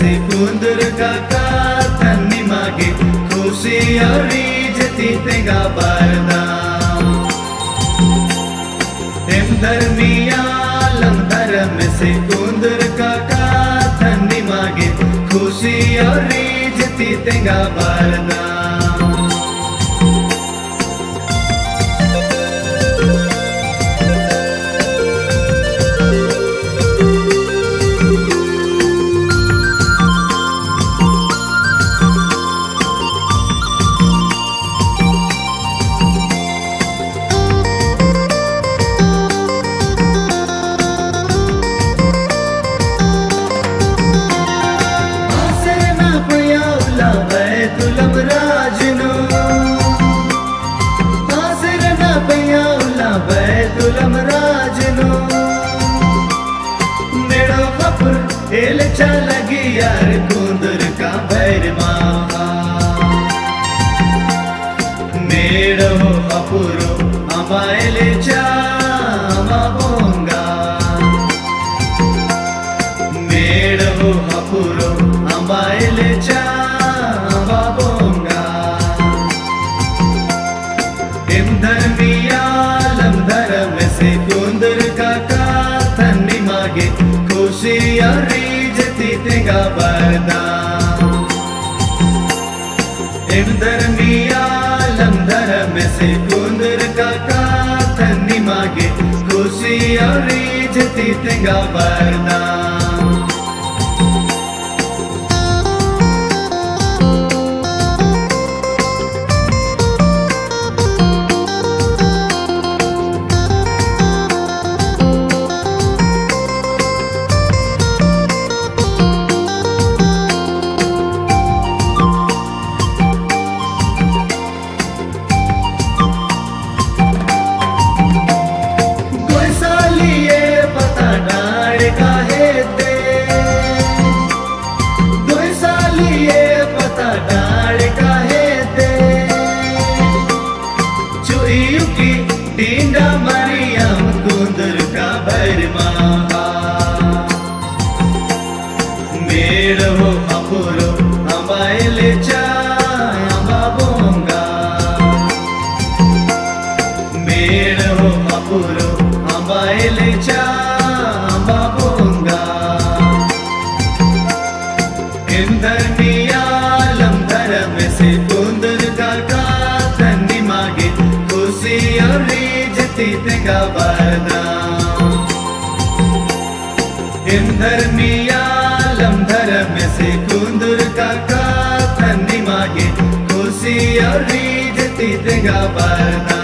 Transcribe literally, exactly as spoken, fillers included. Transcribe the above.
से कुंदर का थन्नी मागे खुशी और इज्जती तेगा बारदा एम धर्मिया लम धर्म से कुंदर का थन्नी मागे खुशी और इज्जती तेगा बारदा तुलम राजनो आसर ना पया उला बैतुलम राजनो मेड़ो कपुर एल लगी यार कुंदर का भैर माहा मेड़ो कपुरो अमायल चा अमा बोंगा मेड़ो कपुरो अमायल चा धर्म से कुंदर का थन्नी मागे खुशी और इज्जती तेगा बारदा एम धर्मिया लम धर्म से कुंदर का थन्नी मागे खुशी और इज्जती तेगा बारदा टींडा मरियम कुंदर का भैर माहा मेड़ो अपुरो अमायल चा अमा बोंगा मेड़ो अपुरो अमायल चा अमा बोंगा इन धर्मिया लम धर्म से कुंदर का थन्नी मागे खुशी और इज्जती तेगा बारदा इन धर्मिया लम धर्म से कुंदर का थन्नी मागे खुशी और इज्जती तेगा बारदा।